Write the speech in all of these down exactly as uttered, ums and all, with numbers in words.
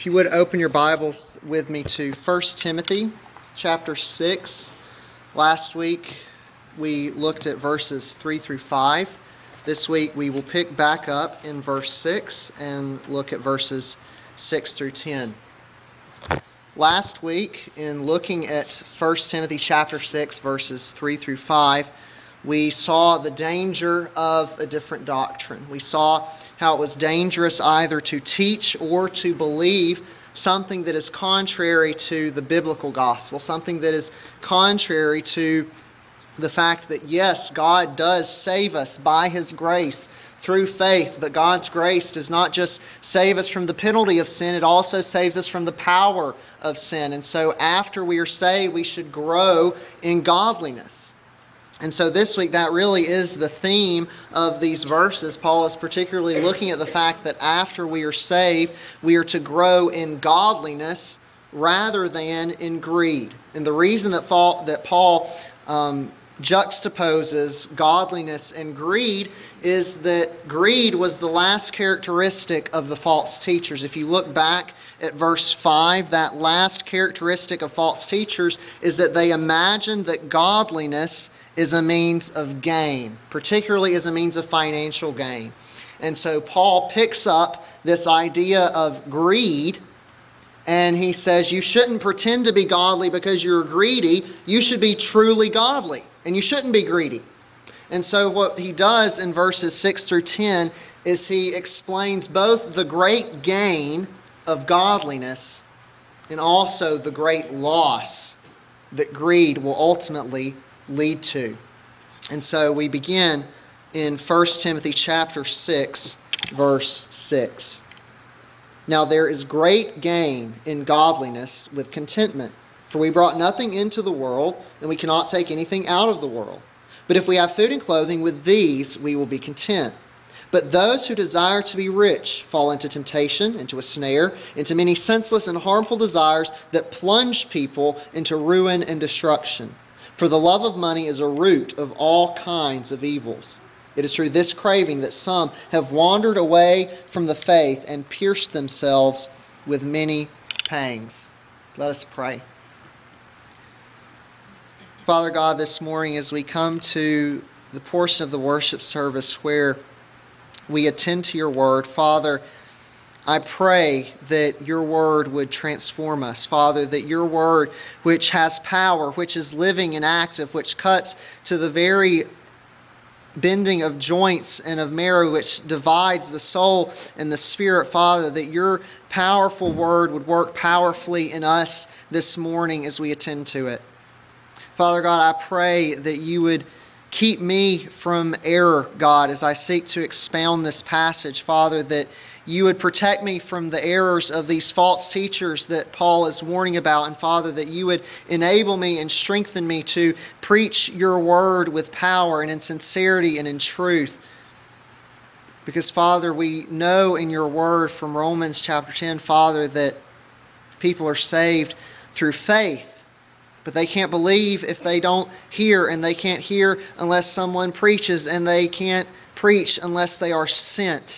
If you would open your Bibles with me to First Timothy chapter six. Last week we looked at verses three through five. This week we will pick back up in verse six and look at verses six through ten. Last week, in looking at First Timothy chapter six, verses three through five, we saw the danger of a different doctrine. We saw how it was dangerous either to teach or to believe something that is contrary to the biblical gospel, something that is contrary to the fact that, yes, God does save us by His grace through faith, but God's grace does not just save us from the penalty of sin, it also saves us from the power of sin. And so after we are saved, we should grow in godliness. And so this week, that really is the theme of these verses. Paul is particularly looking at the fact that after we are saved, we are to grow in godliness rather than in greed. And the reason that Paul, that Paul um, juxtaposes godliness and greed is that greed was the last characteristic of the false teachers. If you look back at verse five, that last characteristic of false teachers is that they imagined that godliness is a means of gain, particularly as a means of financial gain. And so Paul picks up this idea of greed, and he says you shouldn't pretend to be godly because you're greedy. You should be truly godly, and you shouldn't be greedy. And so what he does in verses six through ten is he explains both the great gain of godliness and also the great loss that greed will ultimately lead to. And so we begin in First Timothy chapter six, verse six. Now there is great gain in godliness with contentment, for we brought nothing into the world, and we cannot take anything out of the world. But if we have food and clothing, with these we will be content. But those who desire to be rich fall into temptation, into a snare, into many senseless and harmful desires that plunge people into ruin and destruction. For the love of money is a root of all kinds of evils. It is through this craving that some have wandered away from the faith and pierced themselves with many pangs. Let us pray. Father God, this morning as we come to the portion of the worship service where we attend to your word, Father, I pray that your word would transform us, Father, that your word, which has power, which is living and active, which cuts to the very bending of joints and of marrow, which divides the soul and the spirit, Father, that your powerful word would work powerfully in us this morning as we attend to it. Father God, I pray that you would keep me from error, God, as I seek to expound this passage, Father, that you would protect me from the errors of these false teachers that Paul is warning about. And Father, that you would enable me and strengthen me to preach your word with power and in sincerity and in truth. Because Father, we know in your word from Romans chapter ten, Father, that people are saved through faith. But they can't believe if they don't hear, and they can't hear unless someone preaches, and they can't preach unless they are sent.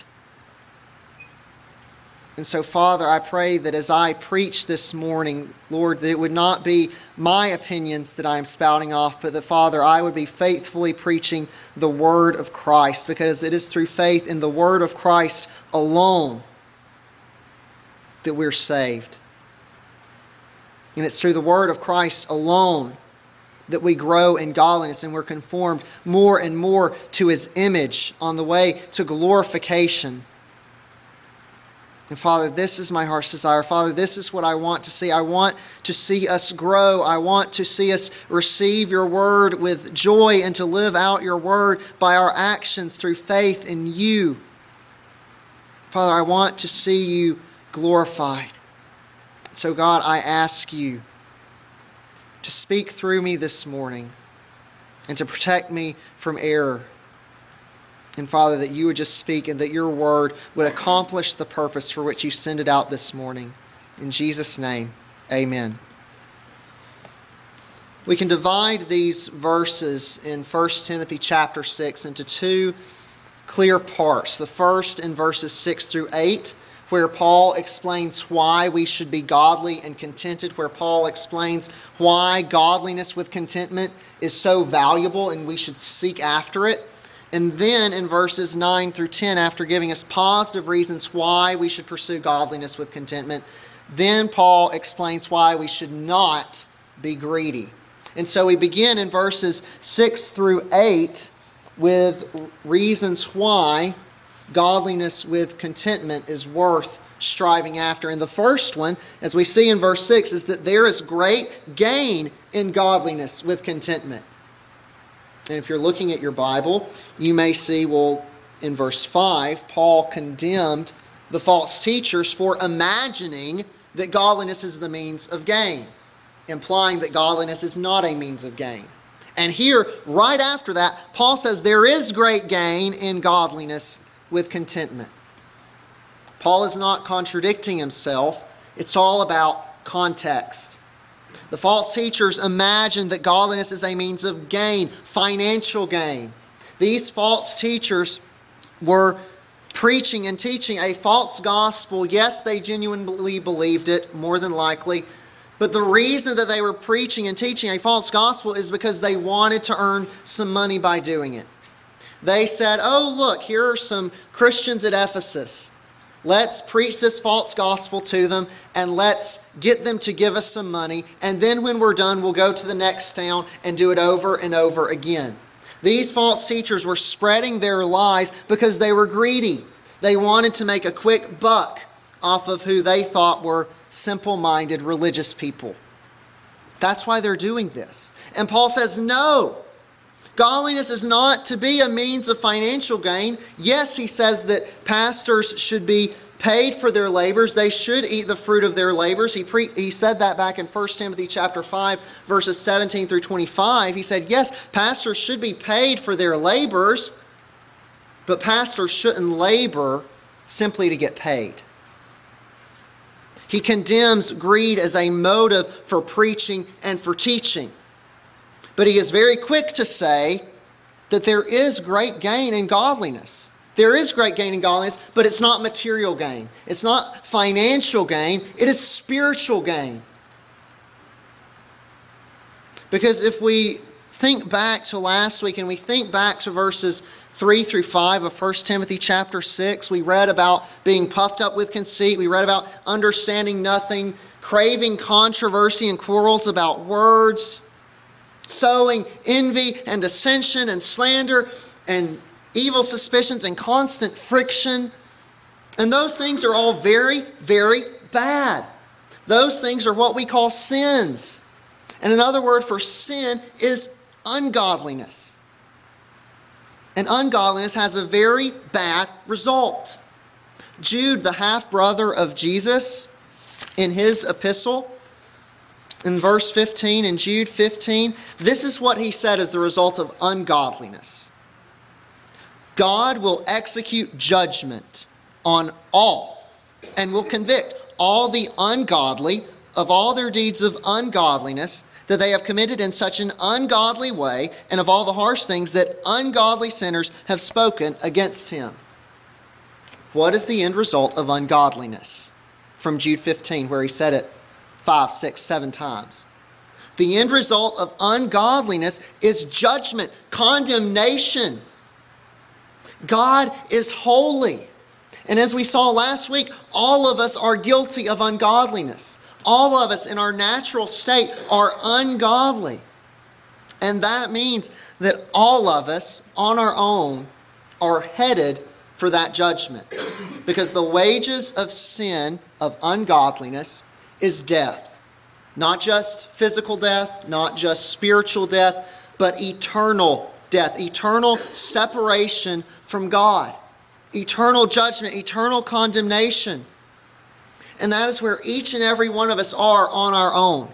And so, Father, I pray that as I preach this morning, Lord, that it would not be my opinions that I am spouting off, but that, Father, I would be faithfully preaching the Word of Christ, because it is through faith in the Word of Christ alone that we're saved. And it's through the Word of Christ alone that we grow in godliness and we're conformed more and more to His image on the way to glorification. And Father, this is my heart's desire. Father, this is what I want to see. I want to see us grow. I want to see us receive your word with joy and to live out your word by our actions through faith in you. Father, I want to see you glorified. So God, I ask you to speak through me this morning and to protect me from error. And Father, that you would just speak and that your word would accomplish the purpose for which you sent it out this morning. In Jesus' name, amen. We can divide these verses in First Timothy chapter six into two clear parts. The first, in verses six through eight, where Paul explains why we should be godly and contented, where Paul explains why godliness with contentment is so valuable and we should seek after it. And then in verses nine through ten, after giving us positive reasons why we should pursue godliness with contentment, then Paul explains why we should not be greedy. And so we begin in verses six through eight with reasons why godliness with contentment is worth striving after. And the first one, as we see in verse six, is that there is great gain in godliness with contentment. And if you're looking at your Bible, you may see, well, in verse five, Paul condemned the false teachers for imagining that godliness is the means of gain, implying that godliness is not a means of gain. And here, right after that, Paul says there is great gain in godliness with contentment. Paul is not contradicting himself. It's all about context. The false teachers imagined that godliness is a means of gain, financial gain. These false teachers were preaching and teaching a false gospel. Yes, they genuinely believed it, more than likely. But the reason that they were preaching and teaching a false gospel is because they wanted to earn some money by doing it. They said, oh, look, here are some Christians at Ephesus. Let's preach this false gospel to them and let's get them to give us some money. And then when we're done, we'll go to the next town and do it over and over again. These false teachers were spreading their lies because they were greedy. They wanted to make a quick buck off of who they thought were simple-minded religious people. That's why they're doing this. And Paul says, no. Godliness is not to be a means of financial gain. Yes, he says that pastors should be paid for their labors. They should eat the fruit of their labors. He pre- he said that back in First Timothy chapter five, verses seventeen through twenty-five. He said, yes, pastors should be paid for their labors, but pastors shouldn't labor simply to get paid. He condemns greed as a motive for preaching and for teaching. But he is very quick to say that there is great gain in godliness. There is great gain in godliness, but it's not material gain. It's not financial gain. It is spiritual gain. Because if we think back to last week and we think back to verses three through five of First Timothy chapter six, we read about being puffed up with conceit. We read about understanding nothing, craving controversy and quarrels about words, sowing envy and dissension and slander and evil suspicions and constant friction. And those things are all very, very bad. Those things are what we call sins. And another word for sin is ungodliness. And ungodliness has a very bad result. Jude, the half-brother of Jesus, in his epistle, in verse fifteen, in Jude fifteen, this is what he said as the result of ungodliness. God will execute judgment on all and will convict all the ungodly of all their deeds of ungodliness that they have committed in such an ungodly way, and of all the harsh things that ungodly sinners have spoken against him. What is the end result of ungodliness? From Jude fifteen, where he said it five, six, seven times. The end result of ungodliness is judgment, condemnation. God is holy. And as we saw last week, all of us are guilty of ungodliness. All of us in our natural state are ungodly. And that means that all of us on our own are headed for that judgment. Because the wages of sin, of ungodliness, is death. Not just physical death, not just spiritual death, but eternal death. Eternal separation from God. Eternal judgment, eternal condemnation. And that is where each and every one of us are on our own.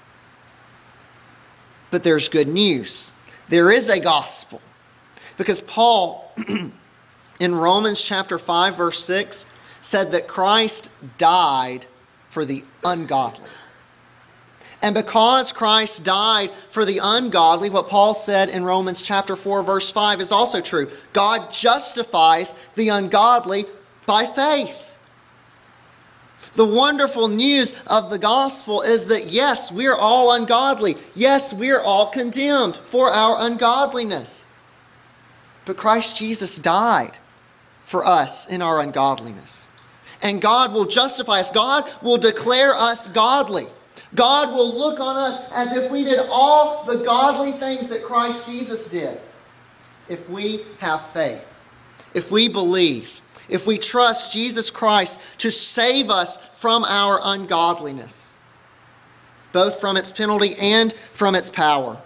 But there's good news. There is a gospel. Because Paul, in Romans chapter five, verse six, said that Christ died for the ungodly. And because Christ died for the ungodly, what Paul said in Romans chapter four, verse five is also true. God justifies the ungodly by faith. The wonderful news of the gospel is that yes, we're all ungodly. Yes, we're all condemned for our ungodliness. But Christ Jesus died for us in our ungodliness. And God will justify us. God will declare us godly. God will look on us as if we did all the godly things that Christ Jesus did. If we have faith, if we believe, if we trust Jesus Christ to save us from our ungodliness, both from its penalty and from its power.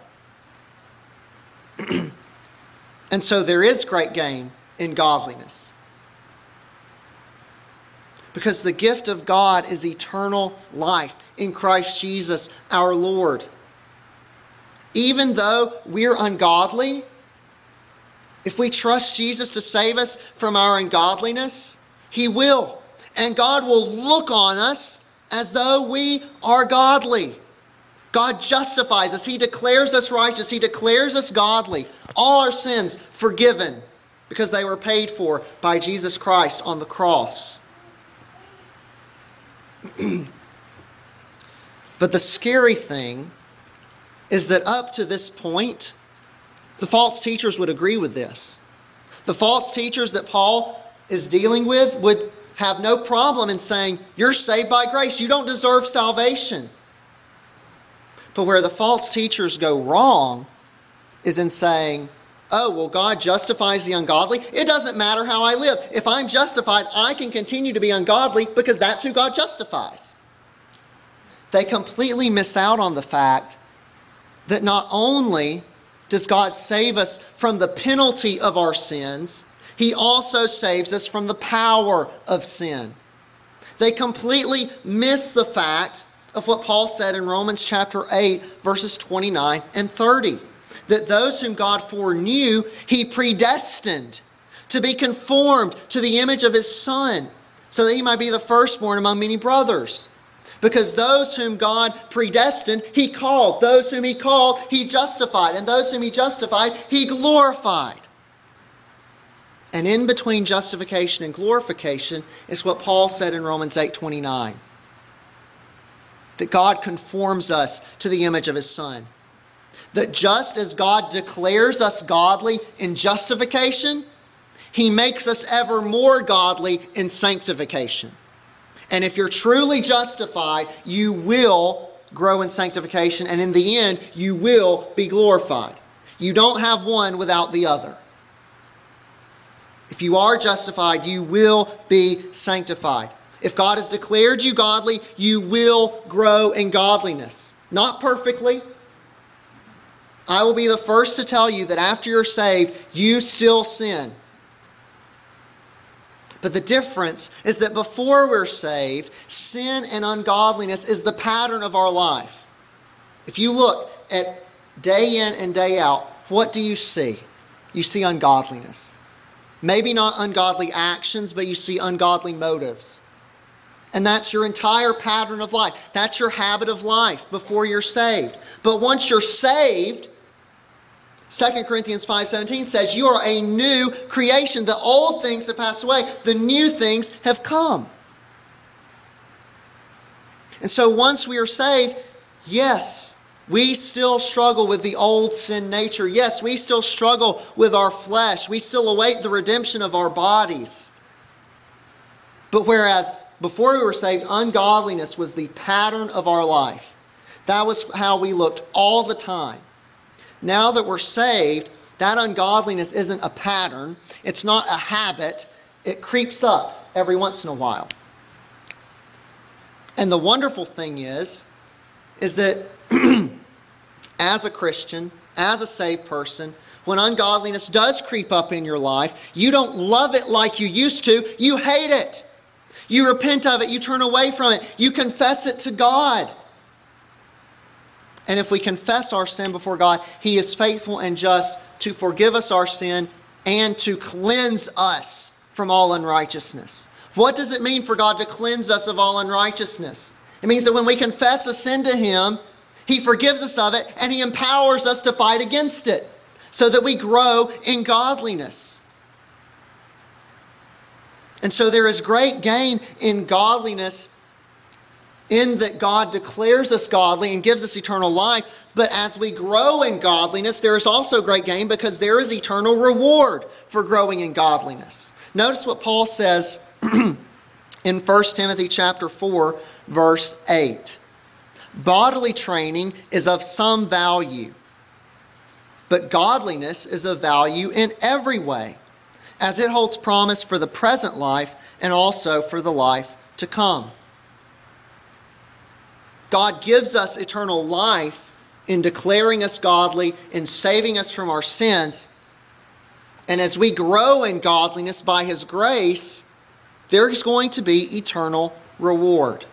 And so there is great gain in godliness. Because the gift of God is eternal life in Christ Jesus our Lord. Even though we're ungodly, if we trust Jesus to save us from our ungodliness, He will. And God will look on us as though we are godly. God justifies us. He declares us righteous. He declares us godly. All our sins forgiven because they were paid for by Jesus Christ on the cross. But the scary thing is that up to this point, the false teachers would agree with this. The false teachers that Paul is dealing with would have no problem in saying, you're saved by grace. You don't deserve salvation. But where the false teachers go wrong is in saying, oh, well, God justifies the ungodly. It doesn't matter how I live. If I'm justified, I can continue to be ungodly because that's who God justifies. They completely miss out on the fact that not only does God save us from the penalty of our sins, He also saves us from the power of sin. They completely miss the fact of what Paul said in Romans chapter eight, verses twenty-nine and thirty. That those whom God foreknew, He predestined to be conformed to the image of His Son, so that He might be the firstborn among many brothers. Because those whom God predestined, He called. Those whom He called, He justified. And those whom He justified, He glorified. And in between justification and glorification is what Paul said in Romans eight twenty-nine. That God conforms us to the image of His Son. That just as God declares us godly in justification, He makes us ever more godly in sanctification. And if you're truly justified, you will grow in sanctification, and in the end, you will be glorified. You don't have one without the other. If you are justified, you will be sanctified. If God has declared you godly, you will grow in godliness. Not perfectly. I will be the first to tell you that after you're saved, you still sin. But the difference is that before we're saved, sin and ungodliness is the pattern of our life. If you look at day in and day out, what do you see? You see ungodliness. Maybe not ungodly actions, but you see ungodly motives. And that's your entire pattern of life. That's your habit of life before you're saved. But once you're saved, Second Corinthians five seventeen says, you are a new creation. The old things have passed away. The new things have come. And so once we are saved, yes, we still struggle with the old sin nature. Yes, we still struggle with our flesh. We still await the redemption of our bodies. But whereas before we were saved, ungodliness was the pattern of our life. That was how we looked all the time. Now that we're saved, that ungodliness isn't a pattern. It's not a habit. It creeps up every once in a while. And the wonderful thing is, is that as a Christian, as a saved person, when ungodliness does creep up in your life, you don't love it like you used to. You hate it. You repent of it. You turn away from it. You confess it to God. And if we confess our sin before God, He is faithful and just to forgive us our sin and to cleanse us from all unrighteousness. What does it mean for God to cleanse us of all unrighteousness? It means that when we confess a sin to Him, He forgives us of it and He empowers us to fight against it so that we grow in godliness. And so there is great gain in godliness in that God declares us godly and gives us eternal life. But as we grow in godliness, there is also great gain because there is eternal reward for growing in godliness. Notice what Paul says in First Timothy chapter four, verse eight. Bodily training is of some value, but godliness is of value in every way, as it holds promise for the present life and also for the life to come. God gives us eternal life in declaring us godly, in saving us from our sins. And as we grow in godliness by His grace, there is going to be eternal reward.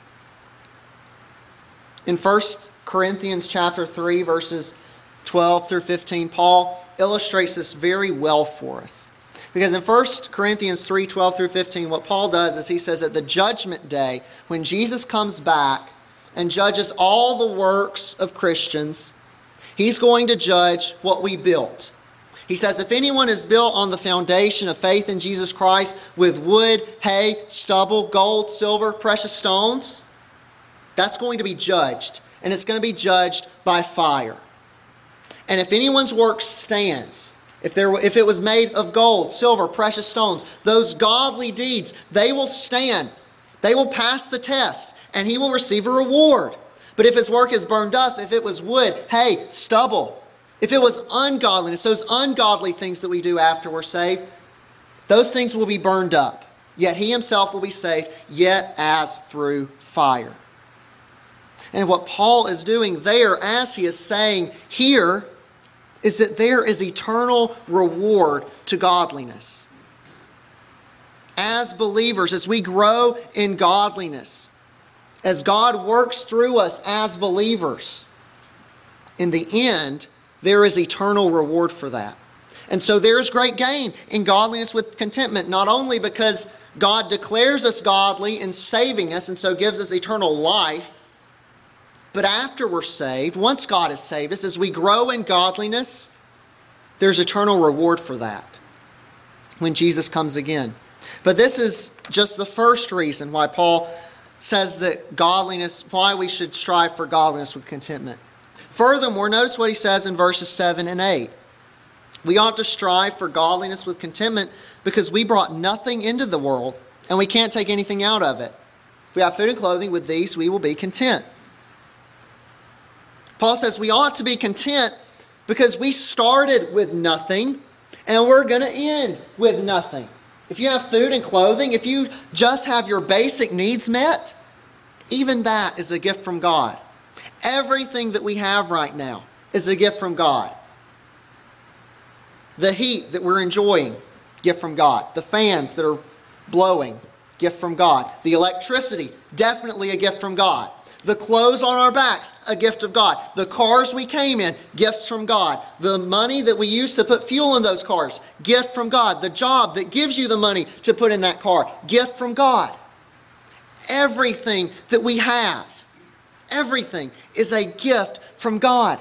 In First Corinthians chapter three, verses twelve through fifteen, Paul illustrates this very well for us. Because in First Corinthians three, twelve through fifteen, what Paul does is he says at the judgment day, when Jesus comes back and judges all the works of Christians, He's going to judge what we built. He says, if anyone is built on the foundation of faith in Jesus Christ with wood, hay, stubble, gold, silver, precious stones, that's going to be judged. And it's going to be judged by fire. And if anyone's work stands, if there, if it was made of gold, silver, precious stones, those godly deeds, they will stand. They will pass the test, and he will receive a reward. But if his work is burned up, if it was wood, hay, stubble, if it was ungodliness, those ungodly things that we do after we're saved, those things will be burned up. Yet he himself will be saved, yet as through fire. And what Paul is doing there, as he is saying here, is that there is eternal reward to godliness. As believers, as we grow in godliness, as God works through us as believers, in the end, there is eternal reward for that. And so there is great gain in godliness with contentment, not only because God declares us godly in saving us and so gives us eternal life, but after we're saved, once God has saved us, as we grow in godliness, there's eternal reward for that when Jesus comes again. But this is just the first reason why Paul says that godliness, why we should strive for godliness with contentment. Furthermore, notice what he says in verses seven and eight. We ought to strive for godliness with contentment because we brought nothing into the world and we can't take anything out of it. If we have food and clothing, with these we will be content. Paul says we ought to be content because we started with nothing and we're going to end with nothing. If you have food and clothing, if you just have your basic needs met, even that is a gift from God. Everything that we have right now is a gift from God. The heat that we're enjoying, gift from God. The fans that are blowing, gift from God. The electricity, definitely a gift from God. The clothes on our backs, a gift of God. The cars we came in, gifts from God. The money that we use to put fuel in those cars, gift from God. The job that gives you the money to put in that car, gift from God. Everything that we have, everything is a gift from God.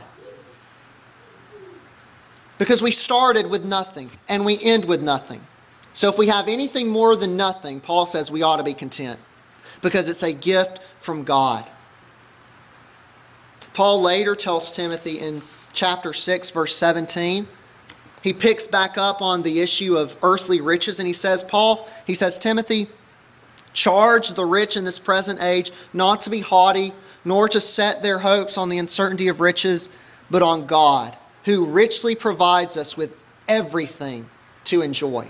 Because we started with nothing and we end with nothing. So if we have anything more than nothing, Paul says we ought to be content. Because it's a gift from God. Paul later tells Timothy in chapter six, verse seventeen, he picks back up on the issue of earthly riches and he says, Paul, he says, Timothy, charge the rich in this present age not to be haughty, nor to set their hopes on the uncertainty of riches, but on God, who richly provides us with everything to enjoy.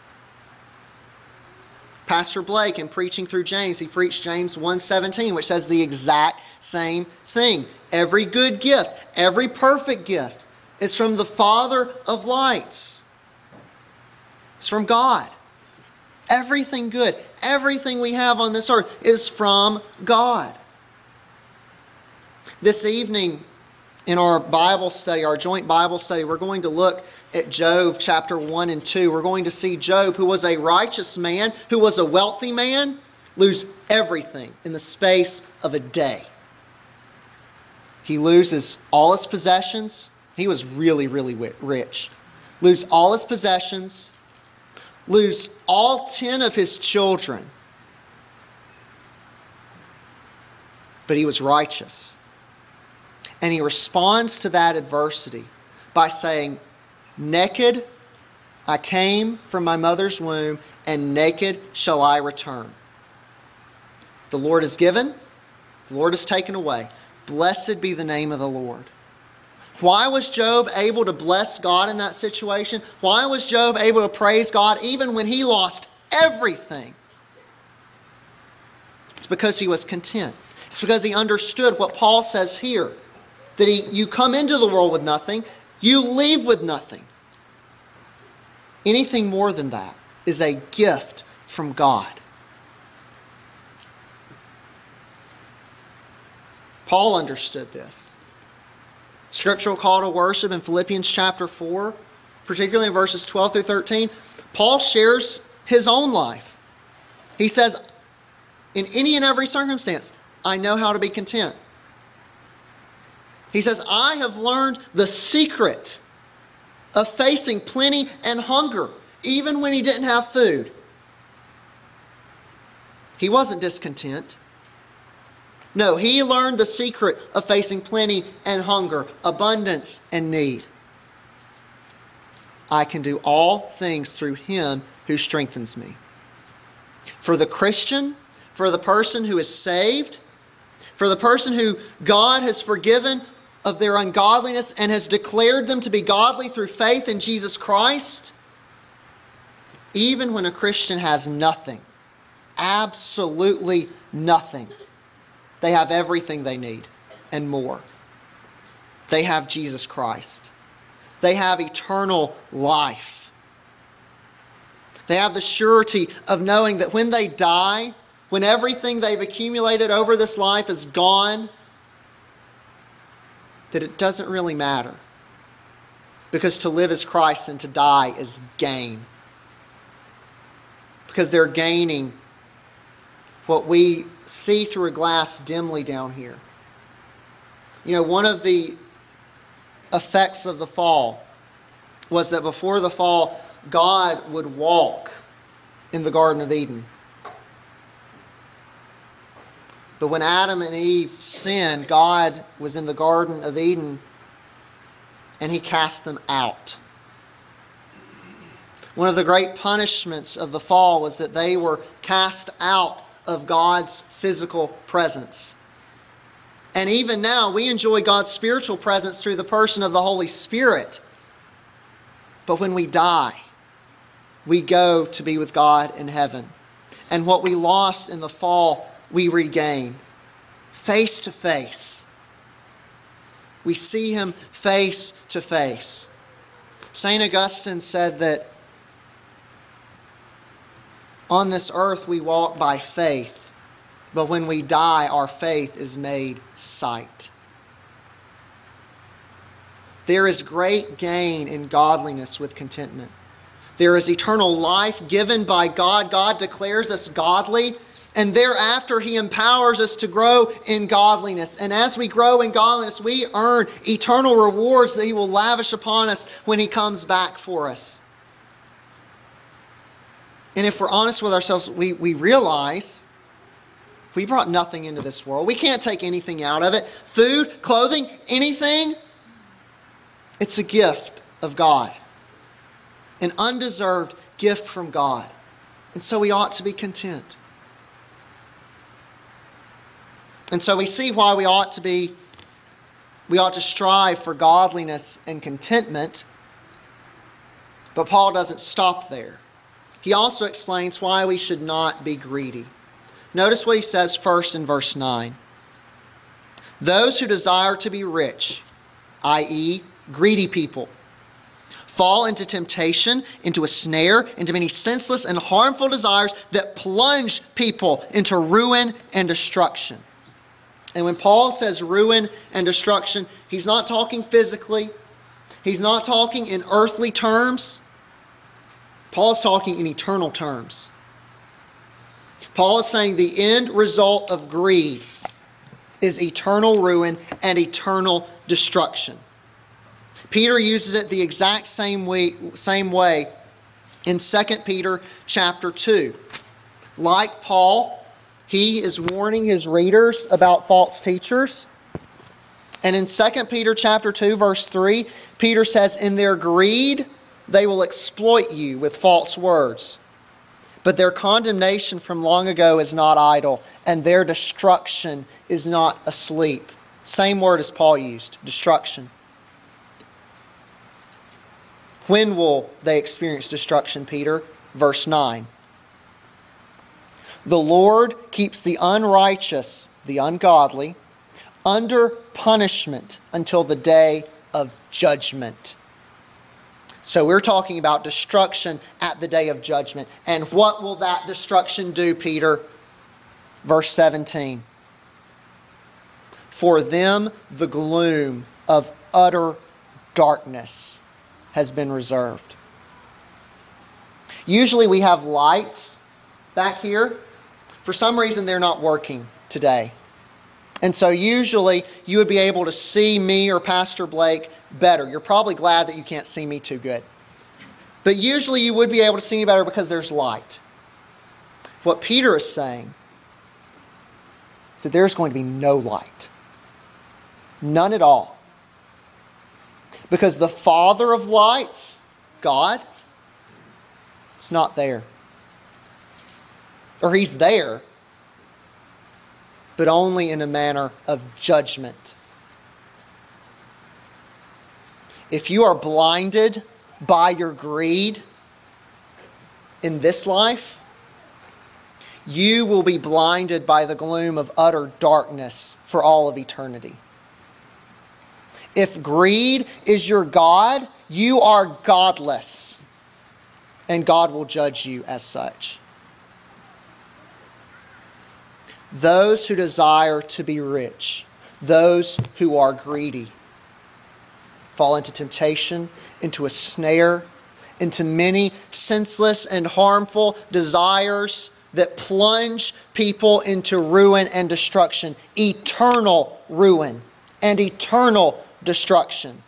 Pastor Blake, in preaching through James, he preached James one seventeen, which says the exact same thing. Every good gift, every perfect gift is from the Father of lights. It's from God. Everything good, everything we have on this earth is from God. This evening, in our Bible study, our joint Bible study, we're going to look at Job chapter one and two. We're going to see Job, who was a righteous man, who was a wealthy man, lose everything in the space of a day. He loses all his possessions. He was really, really rich. Lose all his possessions. Lose all ten of his children. but he was righteous. And he responds to that adversity by saying, naked I came from my mother's womb, and naked shall I return. The Lord has given, the Lord has taken away. Blessed be the name of the Lord. Why was Job able to bless God in that situation? Why was Job able to praise God even when he lost everything? It's because he was content. It's because he understood what Paul says here. That he, you come into the world with nothing, you leave with nothing. Anything more than that is a gift from God. Paul understood this. Scriptural call to worship in Philippians chapter four, particularly in verses twelve through thirteen, Paul shares his own life. He says, in any and every circumstance, I know how to be content. He says, I have learned the secret of facing plenty and hunger, even when he didn't have food. He wasn't discontent. No, he learned the secret of facing plenty and hunger, abundance and need. I can do all things through him who strengthens me. For the Christian, for the person who is saved, for the person who God has forgiven of their ungodliness and has declared them to be godly through faith in Jesus Christ, even when a Christian has nothing, absolutely nothing, they have everything they need and more. They have Jesus Christ. They have eternal life. They have the surety of knowing that when they die, when everything they've accumulated over this life is gone, that it doesn't really matter. Because to live is Christ and to die is gain. Because they're gaining what we see through a glass dimly down here. You know, one of the effects of the fall was that before the fall, God would walk in the Garden of Eden. But when Adam and Eve sinned, God was in the Garden of Eden and He cast them out. One of the great punishments of the fall was that they were cast out of God's physical presence. And even now, we enjoy God's spiritual presence through the person of the Holy Spirit. But when we die, we go to be with God in heaven. And what we lost in the fall, we regain. Face to face. We see Him face to face. Saint Augustine said that on this earth we walk by faith, but when we die, our faith is made sight. There is great gain in godliness with contentment. There is eternal life given by God. God declares us godly, and thereafter He empowers us to grow in godliness. And as we grow in godliness, we earn eternal rewards that He will lavish upon us when He comes back for us. And if we're honest with ourselves, we, we realize we brought nothing into this world. We can't take anything out of it. Food, clothing, anything. It's a gift of God. An undeserved gift from God. And so we ought to be content. And so we see why we ought to be, we ought to strive for godliness and contentment. But Paul doesn't stop there. He also explains why we should not be greedy. Notice what he says first in verse nine. Those who desire to be rich, that is, greedy people, fall into temptation, into a snare, into many senseless and harmful desires that plunge people into ruin and destruction. And when Paul says ruin and destruction, he's not talking physically. He's not talking in earthly terms. Paul's talking in eternal terms. Paul is saying the end result of greed is eternal ruin and eternal destruction. Peter uses it the exact same way, same way in Second Peter chapter two. Like Paul, he is warning his readers about false teachers. And in Second Peter chapter two, verse three, Peter says, "In their greed, they will exploit you with false words. But their condemnation from long ago is not idle, and their destruction is not asleep." Same word as Paul used, destruction. When will they experience destruction, Peter? Verse nine. "The Lord keeps the unrighteous," the ungodly, "under punishment until the day of judgment." So we're talking about destruction at the day of judgment. And what will that destruction do, Peter? Verse seventeen. "For them the gloom of utter darkness has been reserved." Usually we have lights back here. For some reason they're not working today. And so usually you would be able to see me or Pastor Blake better. You're probably glad that you can't see me too good. But usually you would be able to see me better because there's light. What Peter is saying is that there's going to be no light. None at all. Because the Father of lights, God, is not there. Or He's there, but only in a manner of judgment. If you are blinded by your greed in this life, you will be blinded by the gloom of utter darkness for all of eternity. If greed is your God, you are godless, and God will judge you as such. Those who desire to be rich, those who are greedy, fall into temptation, into a snare, into many senseless and harmful desires that plunge people into ruin and destruction, eternal ruin and eternal destruction.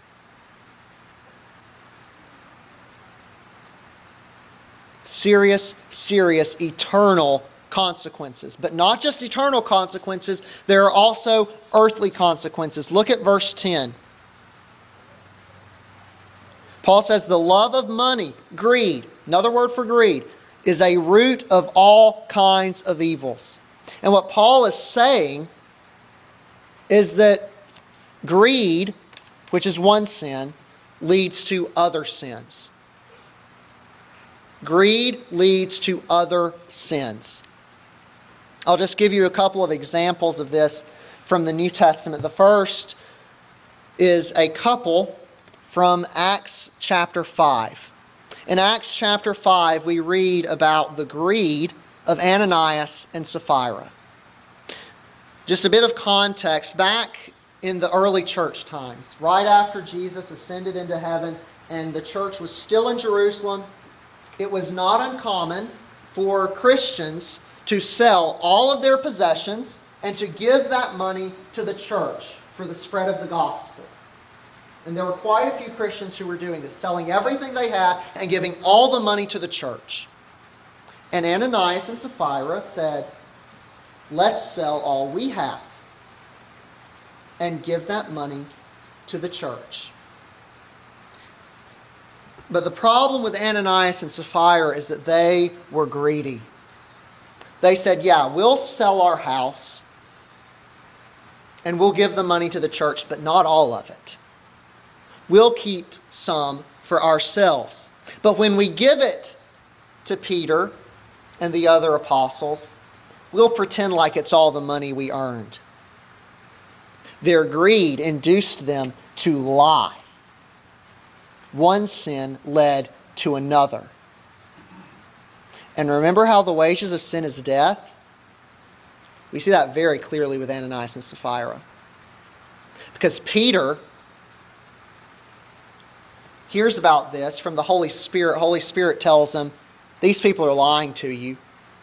Serious, serious, eternal consequences. But not just eternal consequences, there are also earthly consequences. Look at verse ten. Paul says the love of money, greed, another word for greed, is a root of all kinds of evils. And what Paul is saying is that greed, which is one sin, leads to other sins. Greed leads to other sins. I'll just give you a couple of examples of this from the New Testament. The first is a couple from Acts chapter five. In Acts chapter five, we read about the greed of Ananias and Sapphira. Just a bit of context. Back in the early church times, right after Jesus ascended into heaven and the church was still in Jerusalem, it was not uncommon for Christians to sell all of their possessions and to give that money to the church for the spread of the gospel. And there were quite a few Christians who were doing this, selling everything they had and giving all the money to the church. And Ananias and Sapphira said, "Let's sell all we have and give that money to the church." But the problem with Ananias and Sapphira is that they were greedy. They said, "Yeah, we'll sell our house and we'll give the money to the church, but not all of it. We'll keep some for ourselves. But when we give it to Peter and the other apostles, we'll pretend like it's all the money we earned." Their greed induced them to lie. One sin led to another. And remember how the wages of sin is death? We see that very clearly with Ananias and Sapphira. Because Peter hears about this from the Holy Spirit. Holy Spirit tells him, "These people are lying to you."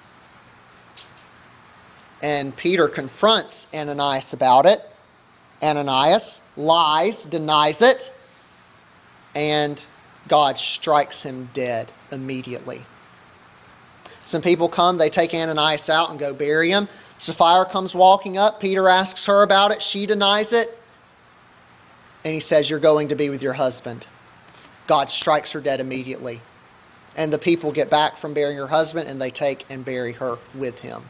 And Peter confronts Ananias about it. Ananias lies, denies it, and God strikes him dead immediately. Some people come, they take Ananias out and go bury him. Sapphira comes walking up. Peter asks her about it. She denies it. And he says, you're going to be with your husband. God strikes her dead immediately. And the people get back from burying her husband and they take and bury her with him.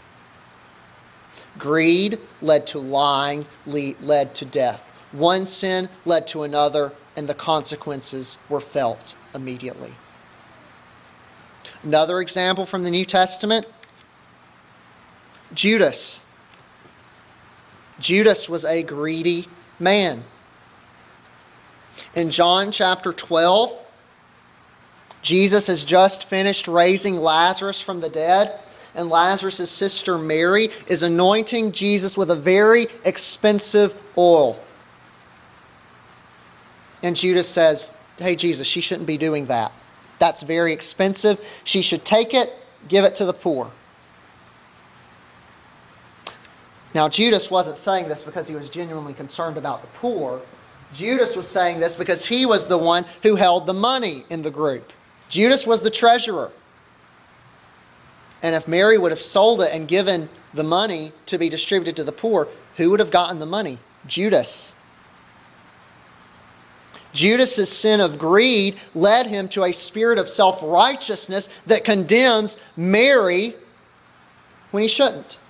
Greed led to lying, led to death. One sin led to another, and the consequences were felt immediately. Another example from the New Testament, Judas. Judas was a greedy man. In John chapter twelve, Jesus has just finished raising Lazarus from the dead, and Lazarus' sister Mary is anointing Jesus with a very expensive oil. And Judas says, hey, Jesus, she shouldn't be doing that. That's very expensive. She should take it, give it to the poor. Now, Judas wasn't saying this because he was genuinely concerned about the poor. Judas was saying this because he was the one who held the money in the group. Judas was the treasurer. And if Mary would have sold it and given the money to be distributed to the poor, who would have gotten the money? Judas. Judas' sin of greed led him to a spirit of self-righteousness that condemns Mary when he shouldn't.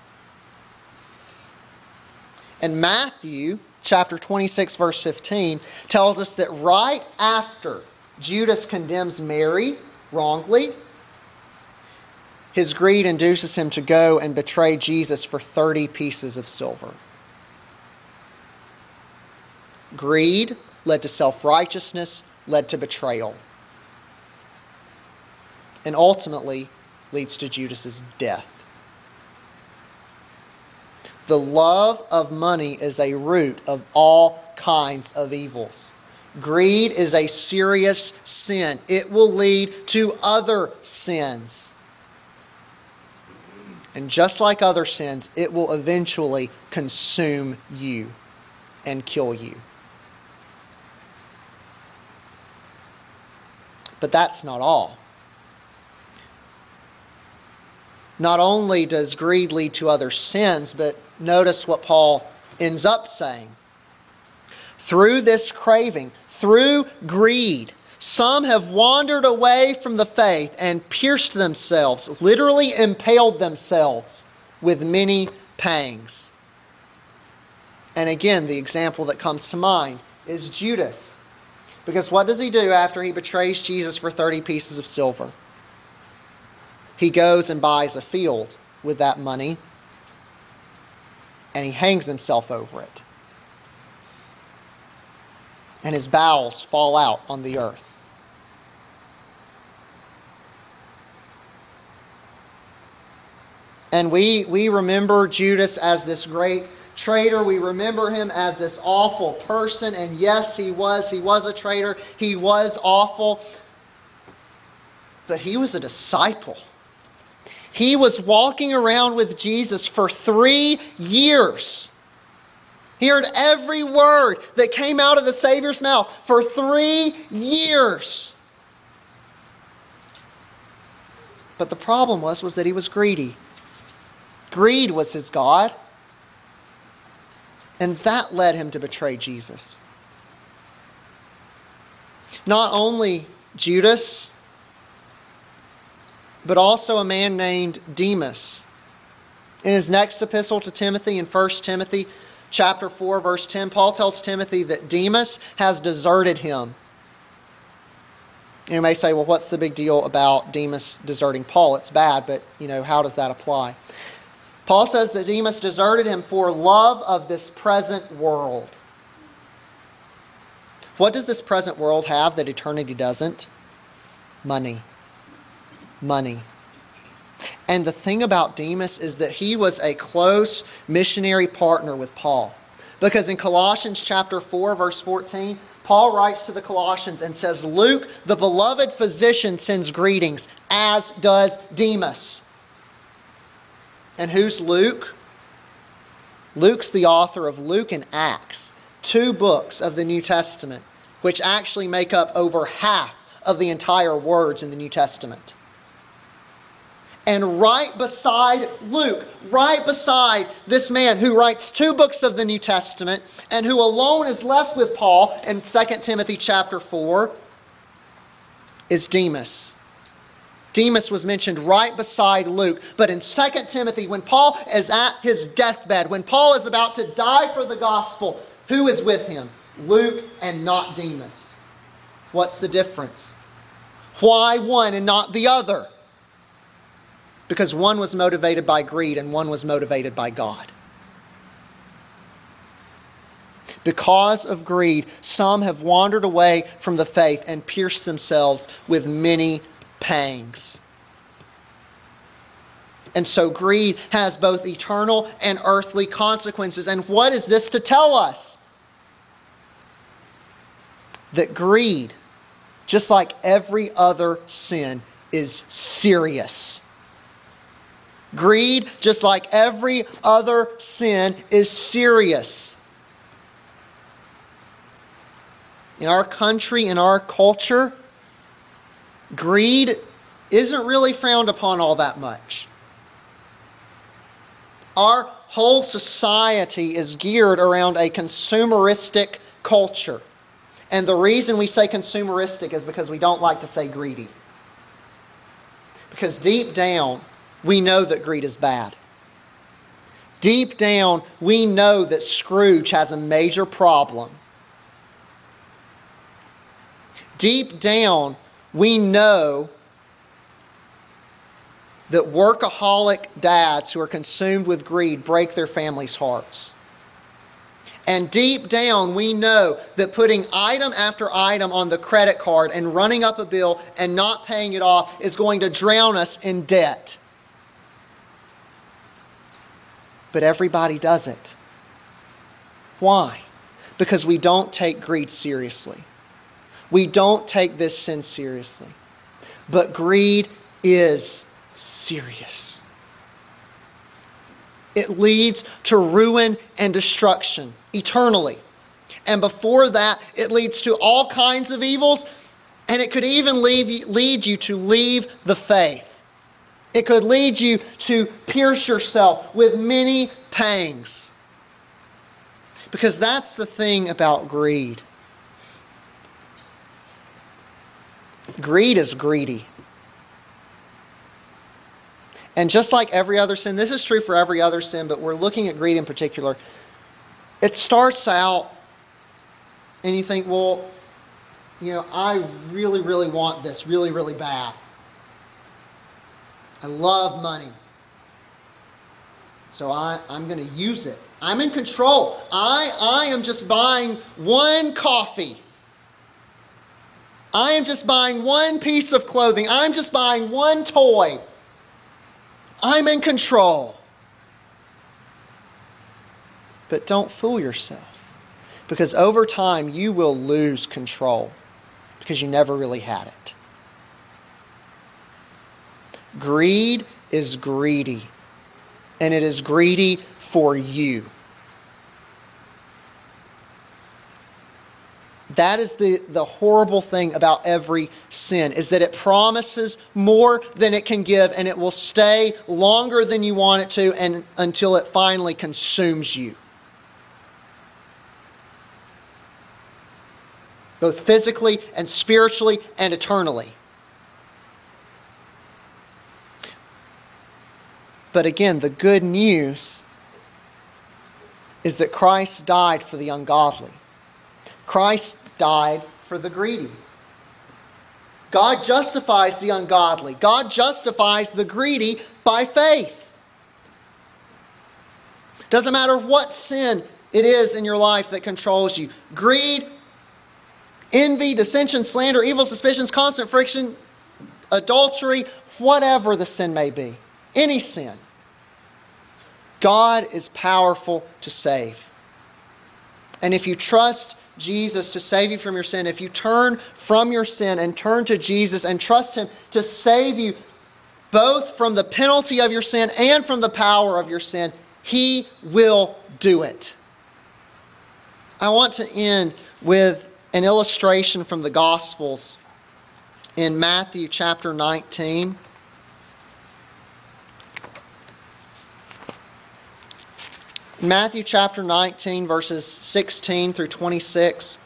And Matthew chapter twenty-six, verse fifteen tells us that right after Judas condemns Mary wrongly, his greed induces him to go and betray Jesus for thirty pieces of silver. Greed led to self-righteousness, led to betrayal. And ultimately leads to Judas's death. The love of money is a root of all kinds of evils. Greed is a serious sin. It will lead to other sins. And just like other sins, it will eventually consume you and kill you. But that's not all. Not only does greed lead to other sins, but notice what Paul ends up saying. Through this craving, through greed, some have wandered away from the faith and pierced themselves, literally impaled themselves with many pangs. And again, the example that comes to mind is Judas. Because what does he do after he betrays Jesus for thirty pieces of silver? He goes and buys a field with that money, and he hangs himself over it. And his bowels fall out on the earth. And we, we remember Judas as this great traitor. We remember him as this awful person. And yes, he was. He was a traitor. He was awful. But he was a disciple. He was walking around with Jesus for three years. He heard every word that came out of the Savior's mouth for three years. But the problem was, was that he was greedy. Greed was his God. And that led him to betray Jesus. Not only Judas, but also a man named Demas. In his next epistle to Timothy, in First Timothy chapter four, verse ten, Paul tells Timothy that Demas has deserted him. You may say, well, what's the big deal about Demas deserting Paul? It's bad, but, you know, how does that apply? Paul says that Demas deserted him for love of this present world. What does this present world have that eternity doesn't? Money. Money. And the thing about Demas is that he was a close missionary partner with Paul. Because in Colossians chapter four, verse fourteen, Paul writes to the Colossians and says, Luke, the beloved physician, sends greetings, as does Demas. And who's Luke? Luke's the author of Luke and Acts, two books of the New Testament, which actually make up over half of the entire words in the New Testament. And right beside Luke, right beside this man who writes two books of the New Testament and who alone is left with Paul in Second Timothy chapter four, is Demas. Demas was mentioned right beside Luke. But in Second Timothy, when Paul is at his deathbed, when Paul is about to die for the gospel, who is with him? Luke and not Demas. What's the difference? Why one and not the other? Because one was motivated by greed and one was motivated by God. Because of greed, some have wandered away from the faith and pierced themselves with many pangs. And so greed has both eternal and earthly consequences. And what is this to tell us? That greed, just like every other sin, is serious. Greed, just like every other sin, is serious. In our country, in our culture, greed isn't really frowned upon all that much. Our whole society is geared around a consumeristic culture. And the reason we say consumeristic is because we don't like to say greedy. Because deep down, we know that greed is bad. Deep down, we know that Scrooge has a major problem. Deep down, we know that workaholic dads who are consumed with greed break their families' hearts. And deep down, we know that putting item after item on the credit card and running up a bill and not paying it off is going to drown us in debt. But everybody does it. Why? Because we don't take greed seriously. We don't take this sin seriously. But greed is serious. It leads to ruin and destruction eternally. And before that, it leads to all kinds of evils, and it could even leave, lead you to leave the faith. It could lead you to pierce yourself with many pangs. Because that's the thing about greed. Greed is greedy. And just like every other sin, this is true for every other sin, but we're looking at greed in particular. It starts out and you think, well, you know, I really, really want this really, really bad. I love money. So I, I'm going to use it. I'm in control. I, I am just buying one coffee. I am just buying one piece of clothing. I'm just buying one toy. I'm in control. But don't fool yourself. Because over time you will lose control. Because you never really had it. Greed is greedy. And it is greedy for you. That is the, the horrible thing about every sin, is that it promises more than it can give, and it will stay longer than you want it to, and until it finally consumes you. Both physically and spiritually and eternally. But again, the good news is that Christ died for the ungodly. Christ died for the greedy. God justifies the ungodly. God justifies the greedy by faith. Doesn't matter what sin it is in your life that controls you. Greed, envy, dissension, slander, evil suspicions, constant friction, adultery, whatever the sin may be. Any sin. God is powerful to save. And if you trust Jesus to save you from your sin, if you turn from your sin and turn to Jesus and trust Him to save you both from the penalty of your sin and from the power of your sin, He will do it. I want to end with an illustration from the Gospels in Matthew chapter nineteen. In Matthew chapter nineteen, verses sixteen through twenty-six,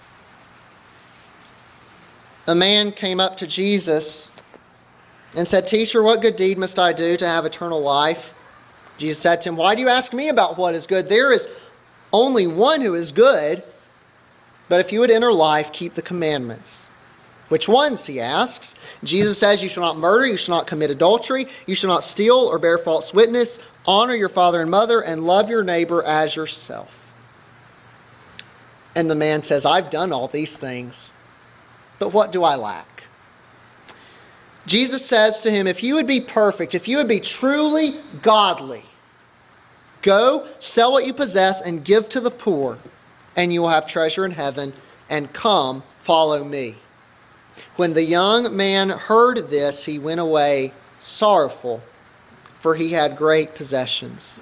a man came up to Jesus and said, "Teacher, what good deed must I do to have eternal life?" Jesus said to him, "Why do you ask me about what is good? There is only one who is good. But if you would enter life, keep the commandments." "Which ones?" he asks. Jesus says, "You shall not murder, you shall not commit adultery, you shall not steal or bear false witness, honor your father and mother, and love your neighbor as yourself." And the man says, "I've done all these things, but what do I lack?" Jesus says to him, if you would be perfect, if you would be truly godly, go, sell what you possess and give to the poor, and you will have treasure in heaven, and come, follow me. When the young man heard this, he went away sorrowful, for he had great possessions.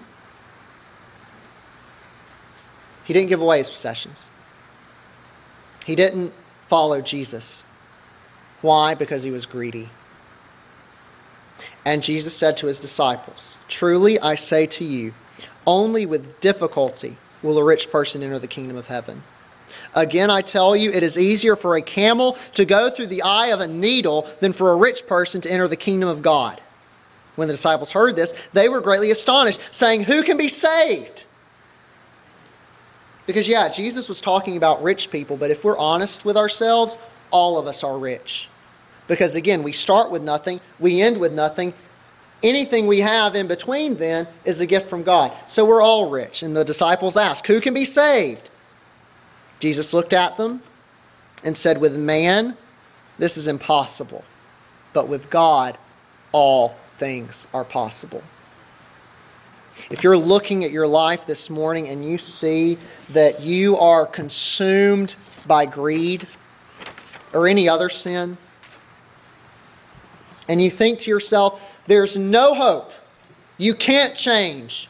He didn't give away his possessions. He didn't follow Jesus. Why? Because he was greedy. And Jesus said to his disciples, "Truly I say to you, only with difficulty will a rich person enter the kingdom of heaven. Again, I tell you, it is easier for a camel to go through the eye of a needle than for a rich person to enter the kingdom of God." When the disciples heard this, they were greatly astonished, saying, "Who can be saved?" Because, yeah, Jesus was talking about rich people, but if we're honest with ourselves, all of us are rich. Because, again, we start with nothing, we end with nothing. Anything we have in between then is a gift from God. So we're all rich. And the disciples asked, "Who can be saved?" Jesus looked at them and said, "With man, this is impossible. But with God, all things are possible." If you're looking at your life this morning and you see that you are consumed by greed or any other sin, and you think to yourself, there's no hope, you can't change,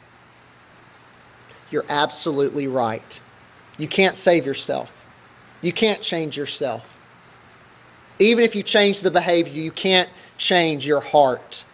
you're absolutely right. You can't save yourself. You can't change yourself. Even if you change the behavior, you can't change your heart.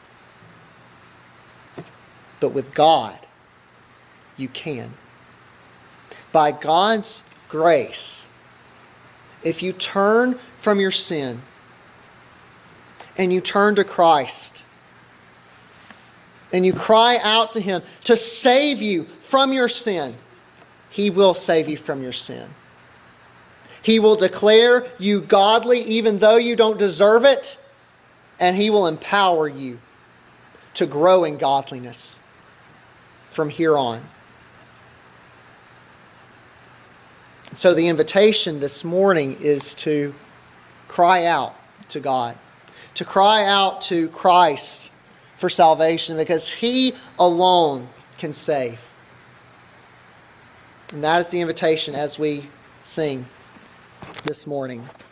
But with God, you can. By God's grace, if you turn from your sin and you turn to Christ and you cry out to Him to save you from your sin, He will save you from your sin. He will declare you godly even though you don't deserve it, and He will empower you to grow in godliness from here on. So the invitation this morning is to cry out to God, to cry out to Christ for salvation, because He alone can save. And that is the invitation as we sing this morning.